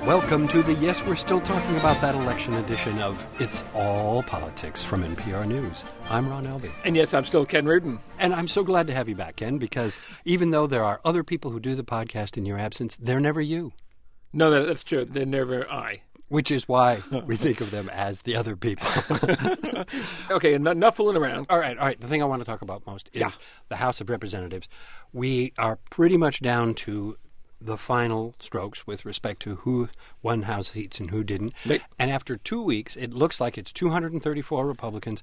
Welcome to the Yes, We're Still Talking About That Election edition of It's All Politics from NPR News. I'm Ron Elving. And yes, I'm still Ken Reardon. And I'm so glad to have you back, Ken, because even though there are other people who do the podcast in your absence, they're never you. No, that's true. They're never I. Which is why we think of them as the other people. Okay, enough fooling around. All right. The thing I want to talk about most is the House of Representatives. We are pretty much down to the final strokes with respect to who won House seats and who didn't. And after 2 weeks, it looks like it's 234 Republicans,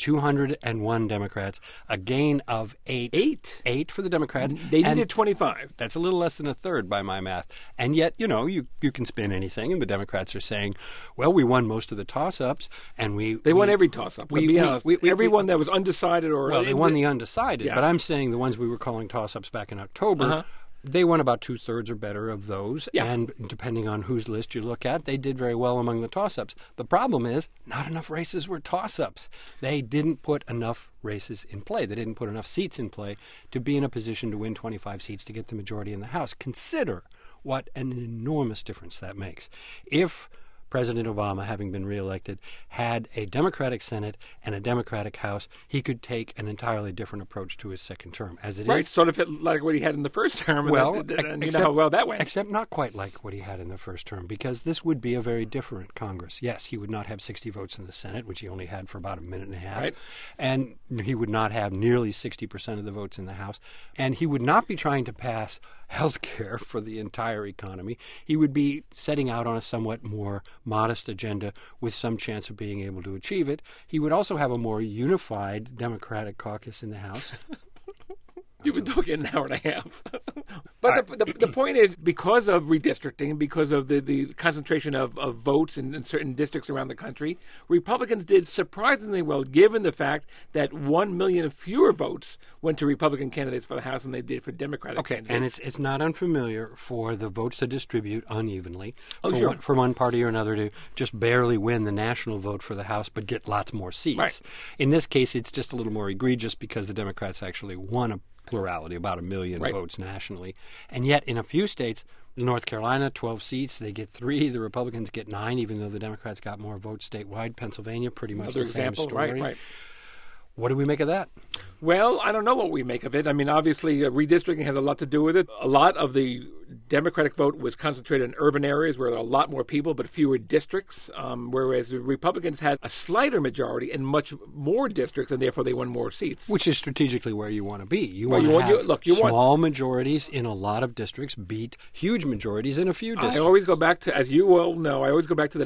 201 Democrats, a gain of 8. 8 for the Democrats. They needed 25. That's a little less than a third by my math. And yet, you can spin anything, and the Democrats are saying, well, we won most of the toss-ups, and They won every toss-up. Everyone that was undecided or... Well, they won the undecided, but I'm saying the ones we were calling toss-ups back in October... They won about two-thirds or better of those, and depending on whose list you look at, they did very well among the toss-ups. The problem is not enough races were toss-ups. They didn't put enough races in play. They didn't put enough seats in play to be in a position to win 25 seats to get the majority in the House. Consider what an enormous difference that makes. If President Obama, having been reelected, had a Democratic Senate and a Democratic House, he could take an entirely different approach to his second term. As it is, sort of like what he had in the first term. Well, and you know how well that went. Except not quite like what he had in the first term, because this would be a very different Congress. Yes, he would not have 60 votes in the Senate, which he only had for about a minute and a half. Right. And he would not have nearly 60% of the votes in the House. And he would not be trying to pass health care for the entire economy. He would be setting out on a somewhat more modest agenda with some chance of being able to achieve it. He would also have a more unified Democratic caucus in the House. You've been talking an hour and a half. But the point is, because of redistricting, because of the concentration of votes in certain districts around the country, Republicans did surprisingly well, given the fact that 1 million fewer votes went to Republican candidates for the House than they did for Democratic candidates. And it's not unfamiliar for the votes to distribute unevenly. Sure. For one party or another to just barely win the national vote for the House but get lots more seats. Right. In this case, it's just a little more egregious because the Democrats actually won a plurality, about 1 million votes nationally. And yet, in a few states, North Carolina, 12 seats, they get 3. The Republicans get 9, even though the Democrats got more votes statewide. Pennsylvania, pretty much Another the same story. Right. What do we make of that? Well, I don't know what we make of it. I mean, obviously, redistricting has a lot to do with it. A lot of the Democratic vote was concentrated in urban areas where there are a lot more people but fewer districts, whereas the Republicans had a slighter majority in much more districts, and therefore they won more seats. Which is strategically where you want to be. You want to have small majorities in a lot of districts beat huge majorities in a few districts. I always go back to, as you well know, the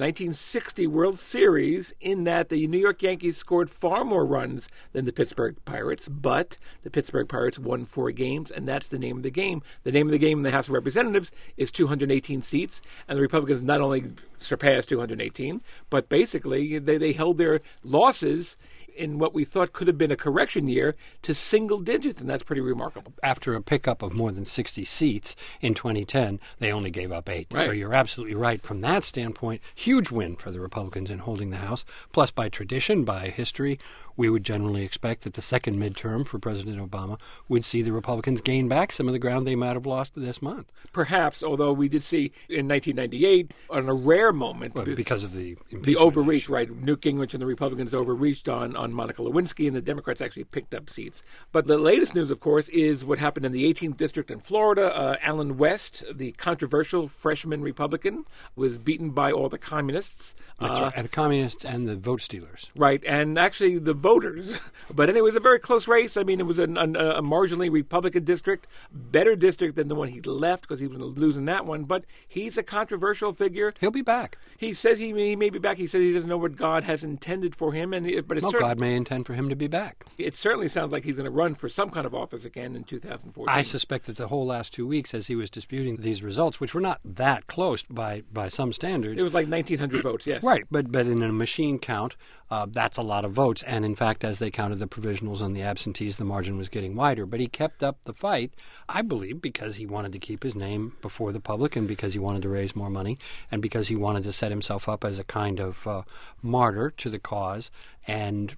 1960 World Series, in that the New York Yankees scored far more runs than the Pittsburgh Pirates, but the Pittsburgh Pirates won 4 games, and that's the name of the game. The name of the game in the House of Representatives is 218 seats, and the Republicans not only surpassed 218, but basically they held their losses in what we thought could have been a correction year to single digits, and that's pretty remarkable. After a pickup of more than 60 seats in 2010, they only gave up 8. Right. So you're absolutely right. From that standpoint, huge win for the Republicans in holding the House. Plus, by tradition, by history, we would generally expect that the second midterm for President Obama would see the Republicans gain back some of the ground they might have lost this month. Perhaps, although we did see in 1998, on a rare moment... Well, because of the overreach, issue. right? Newt Gingrich and the Republicans overreached on Monica Lewinsky, and the Democrats actually picked up seats. But the latest news, of course, is what happened in the 18th District in Florida. Alan West, the controversial freshman Republican, was beaten by all the communists. That's right, and the communists and the vote stealers. Right, and actually the voters. But anyway, it was a very close race. I mean, it was a marginally Republican district, better district than the one he left because he was losing that one. But he's a controversial figure. He'll be back. He says he may be back. He says he doesn't know what God has intended for him. God may intend for him to be back. It certainly sounds like he's going to run for some kind of office again in 2014. I suspect that the whole last 2 weeks, as he was disputing these results, which were not that close by some standards. It was like 1,900 votes, yes. Right, but in a machine count, that's a lot of votes. And in fact, as they counted the provisionals and the absentees, the margin was getting wider. But he kept up the fight, I believe, because he wanted to keep his name before the public and because he wanted to raise more money and because he wanted to set himself up as a kind of martyr to the cause. And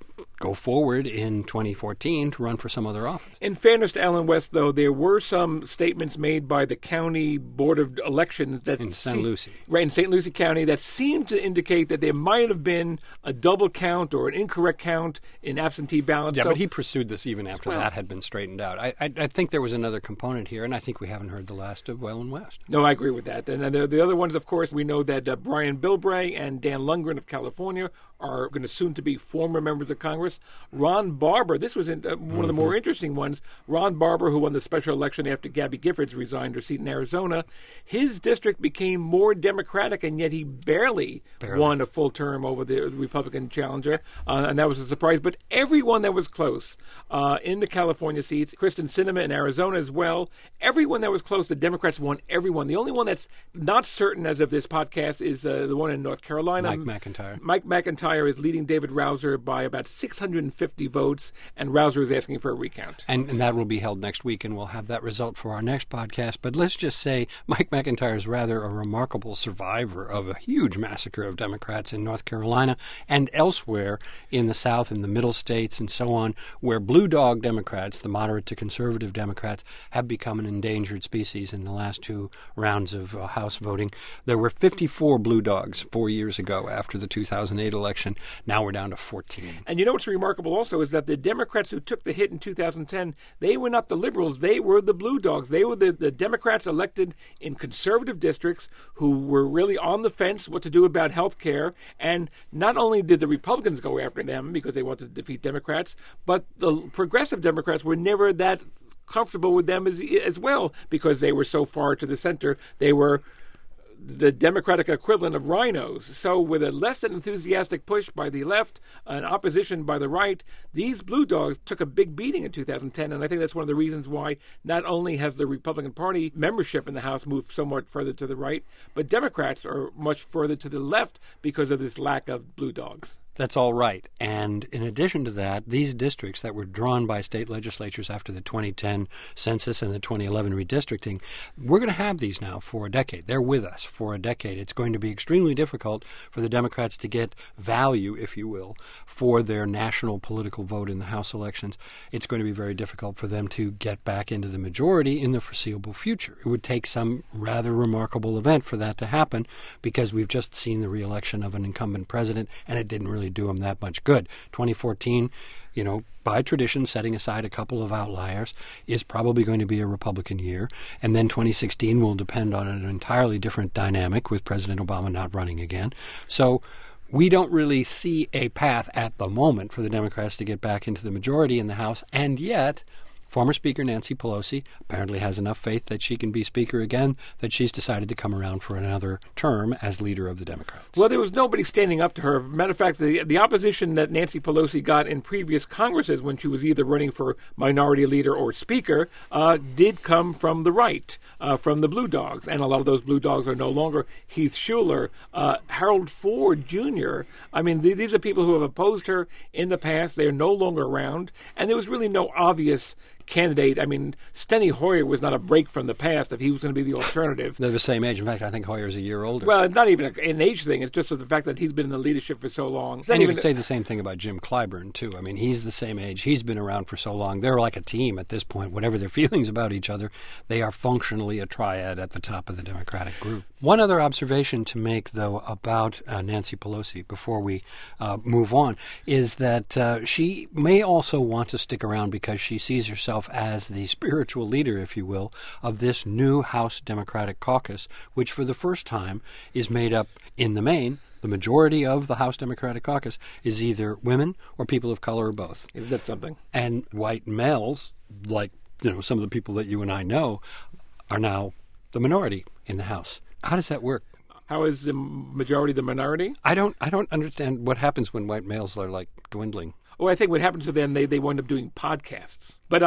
go forward in 2014 to run for some other office. In fairness to Allen West, though, there were some statements made by the county board of elections that in St. Lucie. Right, in St. Lucie County, that seemed to indicate that there might have been a double count or an incorrect count in absentee ballots. Yeah, but he pursued this even after that had been straightened out. I think there was another component here, and I think we haven't heard the last of Allen West. No, I agree with that. And the other ones, of course, we know that Brian Bilbray and Dan Lundgren of California are going to soon to be former members of Congress. Ron Barber, this was one of the more interesting ones. Ron Barber, who won the special election after Gabby Giffords resigned her seat in Arizona, his district became more Democratic, and yet he barely won a full term over the Republican challenger, and that was a surprise. But everyone that was close in the California seats, Kristen Sinema in Arizona as well, everyone that was close, the Democrats won everyone. The only one that's not certain as of this podcast is the one in North Carolina. Mike McIntyre. Mike McIntyre is leading David Rouser by about 650 votes, and Rouser is asking for a recount. And that will be held next week, and we'll have that result for our next podcast. But let's just say Mike McIntyre is rather a remarkable survivor of a huge massacre of Democrats in North Carolina and elsewhere in the South and the middle states and so on, where blue dog Democrats, the moderate to conservative Democrats, have become an endangered species in the last two rounds of House voting. There were 54 blue dogs 4 years ago after the 2008 election. Now we're down to 14. And you know what's remarkable also is that the Democrats who took the hit in 2010, they were not the liberals, they were the blue dogs. They were the Democrats elected in conservative districts who were really on the fence what to do about health care. And not only did the Republicans go after them because they wanted to defeat Democrats, but the progressive Democrats were never that comfortable with them as well because they were so far to the center. They were the Democratic equivalent of rhinos. So with a less than enthusiastic push by the left and opposition by the right, these blue dogs took a big beating in 2010, and I think that's one of the reasons why not only has the Republican Party membership in the House moved somewhat further to the right, but Democrats are much further to the left because of this lack of blue dogs. That's all right. And in addition to that, these districts that were drawn by state legislatures after the 2010 census and the 2011 redistricting, we're going to have these now for a decade. They're with us for a decade. It's going to be extremely difficult for the Democrats to get value, if you will, for their national political vote in the House elections. It's going to be very difficult for them to get back into the majority in the foreseeable future. It would take some rather remarkable event for that to happen because we've just seen the re-election of an incumbent president, and it didn't really do him that much good. 2014, by tradition, setting aside a couple of outliers, is probably going to be a Republican year. And then 2016 will depend on an entirely different dynamic with President Obama not running again. So we don't really see a path at the moment for the Democrats to get back into the majority in the House. And yet, former Speaker Nancy Pelosi apparently has enough faith that she can be Speaker again that she's decided to come around for another term as leader of the Democrats. Well, there was nobody standing up to her. Matter of fact, the opposition that Nancy Pelosi got in previous Congresses when she was either running for minority leader or Speaker did come from the right, from the Blue Dogs. And a lot of those Blue Dogs are no longer. Heath Shuler, Harold Ford Jr. I mean, these are people who have opposed her in the past. They are no longer around. And there was really no obvious candidate. I mean, Steny Hoyer was not a break from the past if he was going to be the alternative. They're the same age. In fact, I think Hoyer's a year older. Well, it's not even an age thing. It's just the fact that he's been in the leadership for so long. And you could say the same thing about Jim Clyburn, too. I mean, he's the same age. He's been around for so long. They're like a team at this point. Whatever their feelings about each other, they are functionally a triad at the top of the Democratic group. One other observation to make, though, about Nancy Pelosi before we move on is that she may also want to stick around because she sees herself as the spiritual leader, if you will, of this new House Democratic Caucus, which for the first time is made up, in the main, the majority of the House Democratic Caucus is either women or people of color or both. Isn't that something? And white males, like some of the people that you and I know, are now the minority in the House. How does that work? How is the majority the minority? I don't understand what happens when white males are like dwindling. Oh, I think what happens to them, they wind up doing podcasts. But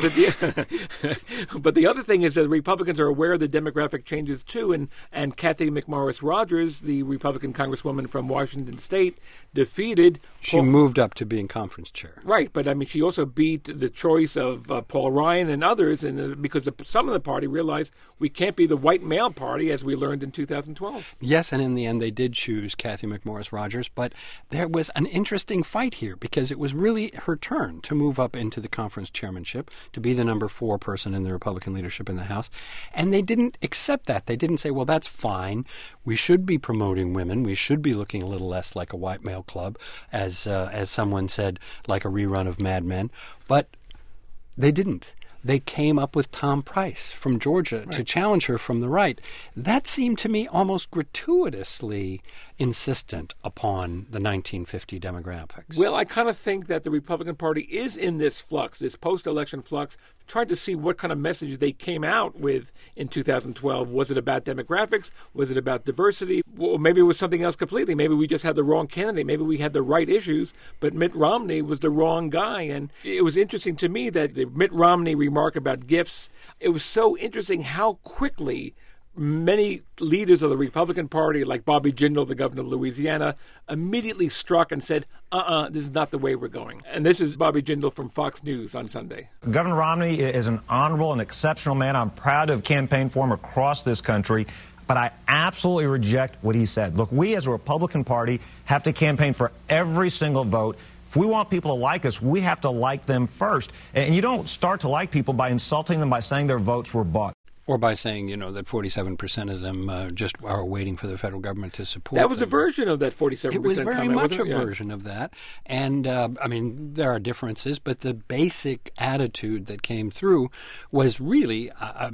the other thing is that the Republicans are aware of the demographic changes too, and Cathy McMorris Rodgers, the Republican Congresswoman from Washington State, defeated. She moved up to being conference chair, right? But I mean, she also beat the choice of Paul Ryan and others, and because some of the party realized we can't be the white male party, as we learned in 2012. Yes, and in the end, they did choose Cathy McMorris Rodgers, but there was an interesting fight here because it was really her turn to move up into the conference chairmanship, to be the number 4 person in the Republican leadership in the House. And they didn't accept that. They didn't say, well, that's fine. We should be promoting women. We should be looking a little less like a white male club, as someone said, like a rerun of Mad Men. But they didn't. They came up with Tom Price from Georgia to challenge her from the right. That seemed to me almost gratuitously insistent upon the 1950 demographics. Well, I kind of think that the Republican Party is in this flux, this post-election flux, trying to see what kind of message they came out with in 2012. Was it about demographics? Was it about diversity? Well, maybe it was something else completely. Maybe we just had the wrong candidate. Maybe we had the right issues, but Mitt Romney was the wrong guy. And it was interesting to me that the Mitt Romney remark about gifts, it was so interesting how quickly many leaders of the Republican Party, like Bobby Jindal, the governor of Louisiana, immediately struck and said, this is not the way we're going. And this is Bobby Jindal from Fox News on Sunday. Governor Romney is an honorable and exceptional man. I'm proud to have campaigned for him across this country. But I absolutely reject what he said. Look, we as a Republican Party have to campaign for every single vote. If we want people to like us, we have to like them first. And you don't start to like people by insulting them by saying their votes were bought. Or by saying, that 47% of them just are waiting for the federal government to support That was them. a version of that 47% It was very comment, much a Yeah. version of that. And, there are differences, but the basic attitude that came through was really,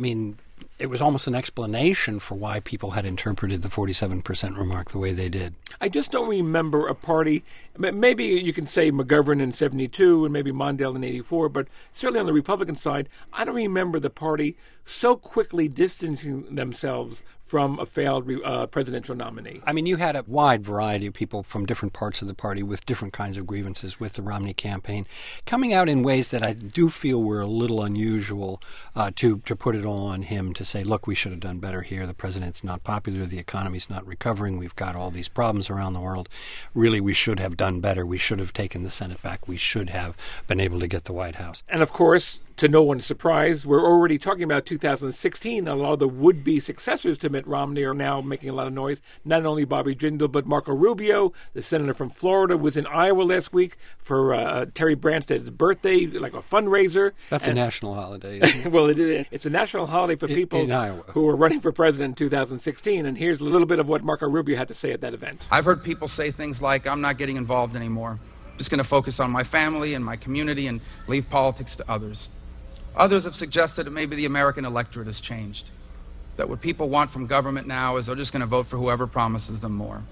it was almost an explanation for why people had interpreted the 47% remark the way they did. I just don't remember a party. Maybe you can say McGovern in 72 and maybe Mondale in 84, but certainly on the Republican side, I don't remember the party so quickly distancing themselves from a failed presidential nominee. You had a wide variety of people from different parts of the party with different kinds of grievances with the Romney campaign, coming out in ways that I do feel were a little unusual to put it all on him, to say, look, we should have done better here. The president's not popular. The economy's not recovering. We've got all these problems around the world. Really, we should have done better. We should have taken the Senate back. We should have been able to get the White House. And of course, to no one's surprise, we're already talking about 2016. A lot of the would-be successors to Mitt Romney are now making a lot of noise. Not only Bobby Jindal, but Marco Rubio, the senator from Florida, was in Iowa last week for Terry Branstad's birthday, like a fundraiser. That's a national holiday, isn't it? Well, it's a national holiday for people in Iowa who are running for president in 2016. And here's a little bit of what Marco Rubio had to say at that event. I've heard people say things like, I'm not getting involved anymore. I'm just going to focus on my family and my community and leave politics to others. Others have suggested that maybe the American electorate has changed, that what people want from government now is they're just going to vote for whoever promises them more.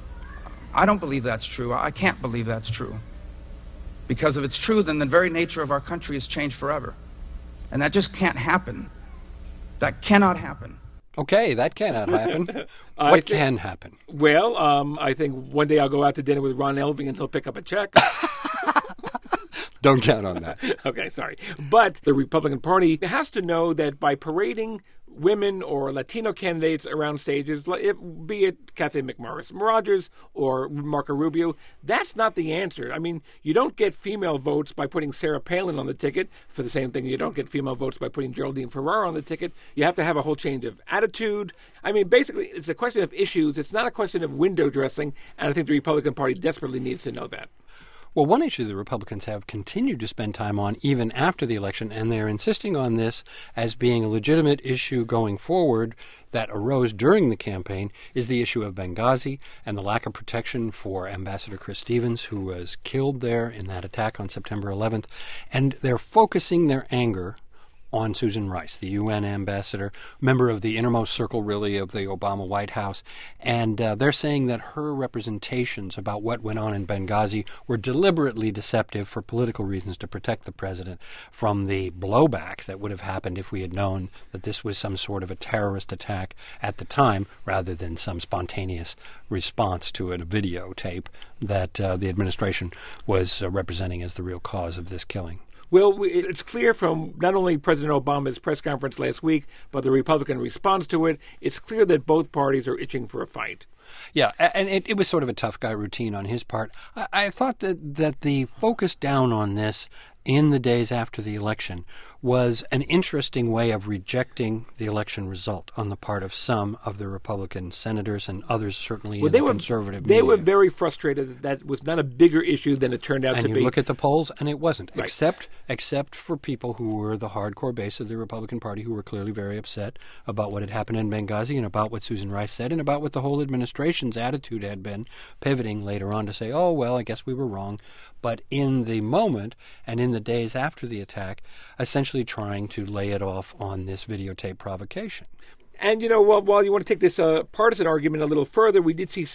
I don't believe that's true. I can't believe that's true. Because if it's true, then the very nature of our country has changed forever. And that just can't happen. That cannot happen. Okay, that cannot happen. What can happen? Well, I think one day I'll go out to dinner with Ron Elving and he'll pick up a check. Don't count on that. Okay, sorry. But the Republican Party has to know that by parading women or Latino candidates around stages, be it Cathy McMorris Rodgers or Marco Rubio, that's not the answer. You don't get female votes by putting Sarah Palin on the ticket. For the same thing, you don't get female votes by putting Geraldine Ferraro on the ticket. You have to have a whole change of attitude. Basically, it's a question of issues. It's not a question of window dressing, and I think the Republican Party desperately needs to know that. Well, one issue the Republicans have continued to spend time on even after the election, and they're insisting on this as being a legitimate issue going forward that arose during the campaign, is the issue of Benghazi and the lack of protection for Ambassador Chris Stevens, who was killed there in that attack on September 11th. And they're focusing their anger on Susan Rice, the UN ambassador, member of the innermost circle, really, of the Obama White House. And they're saying that her representations about what went on in Benghazi were deliberately deceptive for political reasons, to protect the president from the blowback that would have happened if we had known that this was some sort of a terrorist attack at the time, rather than some spontaneous response to a videotape that the administration was representing as the real cause of this killing. Well, it's clear from not only President Obama's press conference last week, but the Republican response to it, it's clear that both parties are itching for a fight. Yeah, and it was sort of a tough guy routine on his part. I thought that the focus down on this in the days after the election was an interesting way of rejecting the election result on the part of some of the Republican senators and others certainly in the conservative media. They were very frustrated that was not a bigger issue than it turned out to be. And you look at the polls, and it wasn't, right. except for people who were the hardcore base of the Republican Party who were clearly very upset about what had happened in Benghazi and about what Susan Rice said and about what the whole administration's attitude had been, pivoting later on to say, oh, well, I guess we were wrong. But in the moment and in the days after the attack, essentially trying to lay it off on this videotape provocation. And, while you want to take this partisan argument a little further, we did see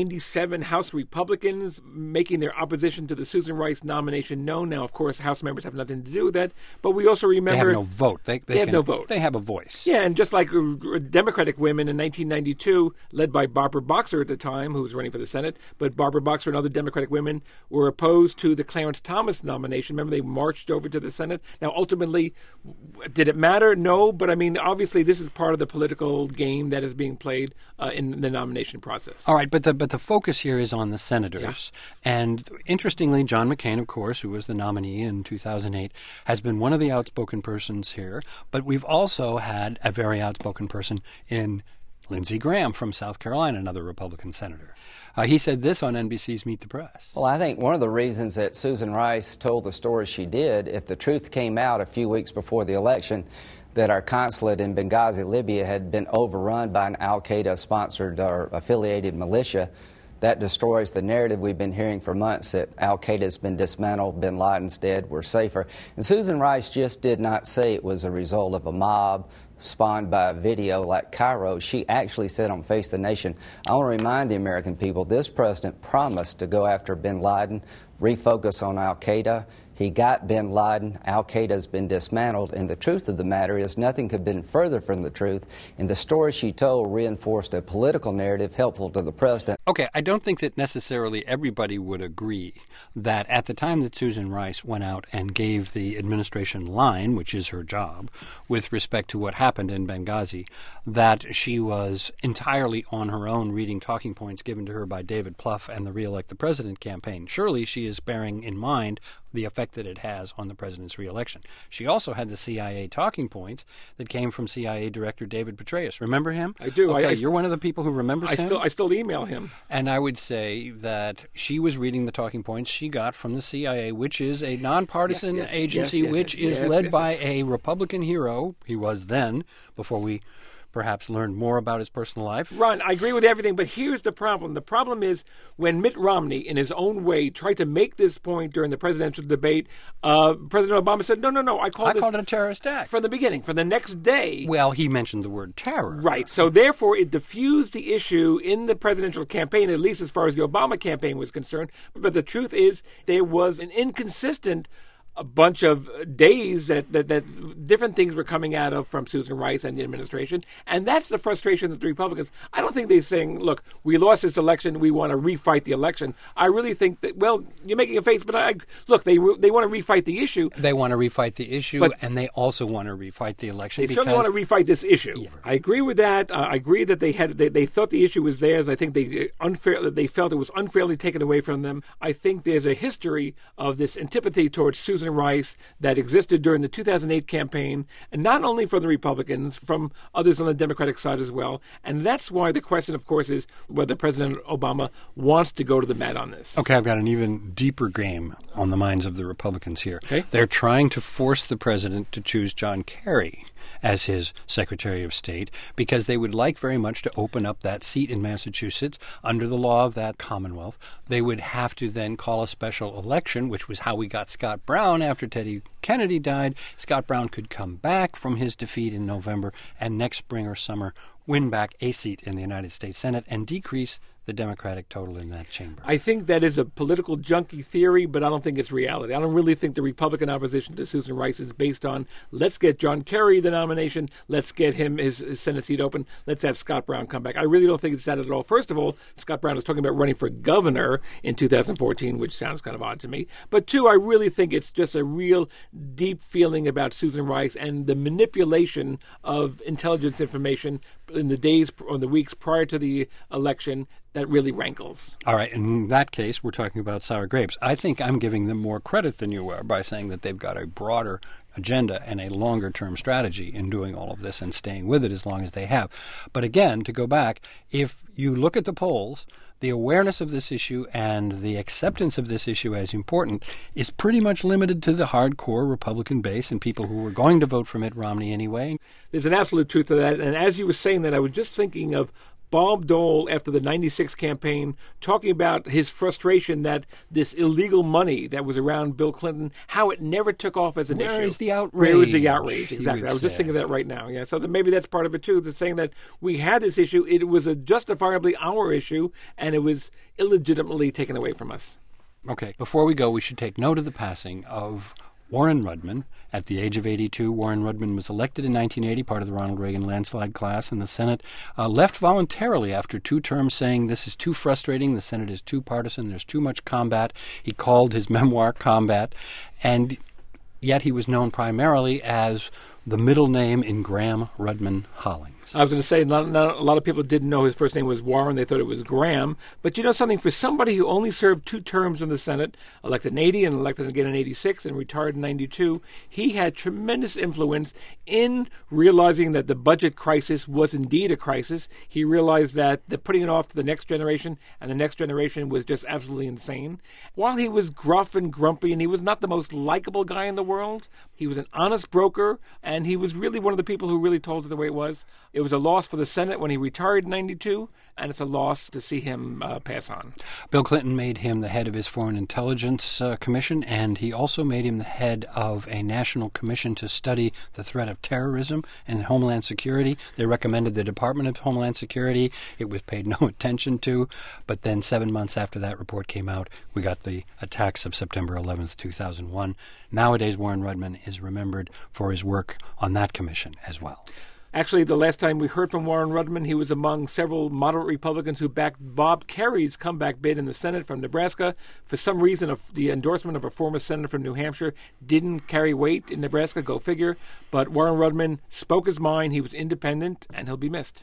97 House Republicans making their opposition to the Susan Rice nomination known. Now, of course, House members have nothing to do with that. But we also remember... They have no vote. They have no vote. They have a voice. Yeah, and just like Democratic women in 1992, led by Barbara Boxer at the time, who was running for the Senate, but Barbara Boxer and other Democratic women were opposed to the Clarence Thomas nomination. Remember, they marched over to the Senate. Now, ultimately, did it matter? No, but I mean, obviously, this is part of the political game that is being played in the nomination process. All right, but the focus here is on the senators. Yeah. And interestingly, John McCain, of course, who was the nominee in 2008, has been one of the outspoken persons here. But we've also had a very outspoken person in Lindsey Graham from South Carolina, another Republican senator. He said this on NBC's Meet the Press. Well, I think one of the reasons that Susan Rice told the story she did, if the truth came out a few weeks before the election, that our consulate in Benghazi, Libya, had been overrun by an al-Qaeda-sponsored or affiliated militia, that destroys the narrative we've been hearing for months that al-Qaeda's been dismantled, bin Laden's dead, we're safer. And Susan Rice just did not say it was a result of a mob spawned by a video like Cairo. She actually said on Face the Nation, I want to remind the American people, this president promised to go after bin Laden, refocus on al-Qaeda. He got bin Laden. Al-Qaeda's been dismantled. And the truth of the matter is nothing could have been further from the truth. And the story she told reinforced a political narrative helpful to the president. Okay, I don't think that necessarily everybody would agree that at the time that Susan Rice went out and gave the administration line, which is her job, with respect to what happened in Benghazi, that she was entirely on her own reading talking points given to her by David Plouffe and the Re-elect the President campaign. Surely she is bearing in mind the effect that it has on the president's re-election. She also had the CIA talking points that came from CIA Director David Petraeus. Remember him? I do. Okay, you're one of the people who remembers him? I still email him. And I would say that she was reading the talking points she got from the CIA, which is a nonpartisan agency, which is led by a Republican hero. He was then, before we perhaps learned more about his personal life. Ron, I agree with everything, but here's the problem. The problem is when Mitt Romney, in his own way, tried to make this point during the presidential debate, President Obama said, no, I called it a terrorist act. From the beginning, from the next day. Well, he mentioned the word terror. Right. So therefore, it diffused the issue in the presidential campaign, at least as far as the Obama campaign was concerned. But the truth is, there was an inconsistent a bunch of days that different things were coming out of from Susan Rice and the administration. And that's the frustration that the Republicans, I don't think they're saying, look, we lost this election, we want to refight the election. I really think that, well, you're making a face, but look, they want to refight the issue. They want to refight the issue, and they also want to refight the election. They certainly want to refight this issue. Yeah. I agree with that. I agree that they thought the issue was theirs. I think they felt it was unfairly taken away from them. I think there's a history of this antipathy towards Susan Rice that existed during the 2008 campaign, and not only from the Republicans, from others on the Democratic side as well. And that's why the question, of course, is whether President Obama wants to go to the mat on this. Okay, I've got an even deeper game on the minds of the Republicans here. Okay. They're trying to force the president to choose John Kerry as his Secretary of State because they would like very much to open up that seat in Massachusetts under the law of that Commonwealth. They would have to then call a special election, which was how we got Scott Brown after Teddy Kennedy died. Scott Brown could come back from his defeat in November and next spring or summer win back a seat in the United States Senate and decrease the Democratic total in that chamber. I think that is a political junkie theory, but I don't think it's reality. I don't really think the Republican opposition to Susan Rice is based on, let's get John Kerry the nomination, let's get him his Senate seat open, let's have Scott Brown come back. I really don't think it's that at all. First of all, Scott Brown is talking about running for governor in 2014, which sounds kind of odd to me. But two, I really think it's just a real deep feeling about Susan Rice and the manipulation of intelligence information in the days or the weeks prior to the election that really rankles. All right. In that case, we're talking about sour grapes. I think I'm giving them more credit than you are by saying that they've got a broader agenda and a longer-term strategy in doing all of this and staying with it as long as they have. But again, to go back, if you look at the polls, the awareness of this issue and the acceptance of this issue as important is pretty much limited to the hardcore Republican base and people who were going to vote for Mitt Romney anyway. There's an absolute truth to that. And as you were saying that, I was just thinking of Bob Dole, after the 96 campaign, talking about his frustration that this illegal money that was around Bill Clinton, how it never took off as an issue. Where is the outrage? Where is the outrage? Exactly. I was just thinking of that right now. Yeah. So maybe that's part of it, too. It's saying that we had this issue. It was a justifiably our issue, and it was illegitimately taken away from us. Okay. Before we go, we should take note of the passing of Warren Rudman. At the age of 82, Warren Rudman was elected in 1980, part of the Ronald Reagan landslide class, and the Senate left voluntarily after 2 terms, saying this is too frustrating, the Senate is too partisan, there's too much combat. He called his memoir Combat, and yet he was known primarily as the middle name in Graham Rudman Hollings. I was going to say, not a lot of people didn't know his first name was Warren. They thought it was Graham. But you know something? For somebody who only served 2 terms in the Senate, elected in 80 and elected again in 86 and retired in 92, he had tremendous influence in realizing that the budget crisis was indeed a crisis. He realized that putting it off to the next generation and the next generation was just absolutely insane. While he was gruff and grumpy and he was not the most likable guy in the world, he was an honest broker, and he was really one of the people who really told it the way it was. It was a loss for the Senate when he retired in 92, and it's a loss to see him pass on. Bill Clinton made him the head of his Foreign Intelligence Commission, and he also made him the head of a national commission to study the threat of terrorism and Homeland Security. They recommended the Department of Homeland Security. It was paid no attention to. But then 7 months after that report came out, we got the attacks of September 11th, 2001. Nowadays, Warren Rudman is remembered for his work on that commission as well. Actually, the last time we heard from Warren Rudman, he was among several moderate Republicans who backed Bob Kerry's comeback bid in the Senate from Nebraska. For some reason, the endorsement of a former senator from New Hampshire didn't carry weight in Nebraska, go figure. But Warren Rudman spoke his mind, he was independent, and he'll be missed.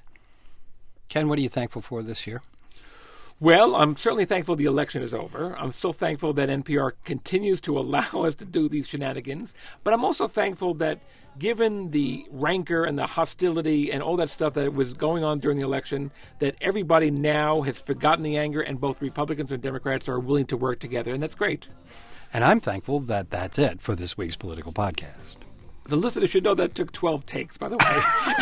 Ken, what are you thankful for this year? Well, I'm certainly thankful the election is over. I'm still thankful that NPR continues to allow us to do these shenanigans. But I'm also thankful that given the rancor and the hostility and all that stuff that was going on during the election, that everybody now has forgotten the anger and both Republicans and Democrats are willing to work together. And that's great. And I'm thankful that that's it for this week's Political Podcast. The listeners should know that took 12 takes, by the way.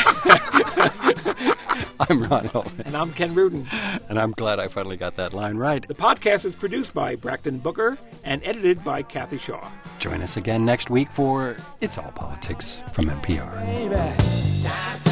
I'm Ron Elvin. And I'm Ken Rudin. And I'm glad I finally got that line right. The podcast is produced by Braxton Booker and edited by Kathy Shaw. Join us again next week for It's All Politics from NPR. Baby.